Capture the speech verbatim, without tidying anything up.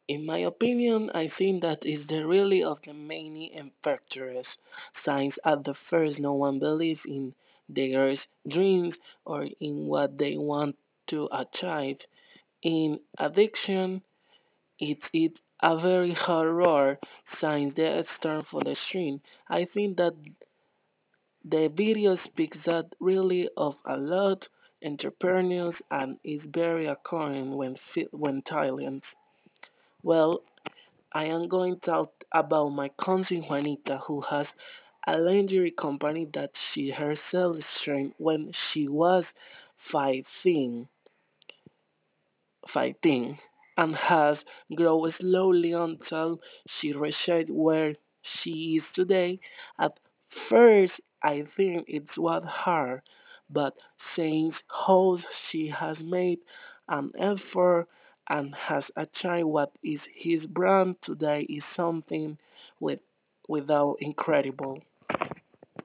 In my opinion, I think that is the really of the many infectious signs. At the first, no one believes in their dreams or in what they want to achieve. In addiction, it's it a very horror signs that start for the screen. I think that the video speaks that really of a lot entrepreneurs and is very occurring when when Thailand. Well, I am going to talk about my cousin Juanita, who has a lingerie company that she herself started when she was fighting, fighting, and has grown slowly until she reached where she is today. At first, I think it was hard, but since how she has made an effort and has achieved what is his brand today is something with without incredible.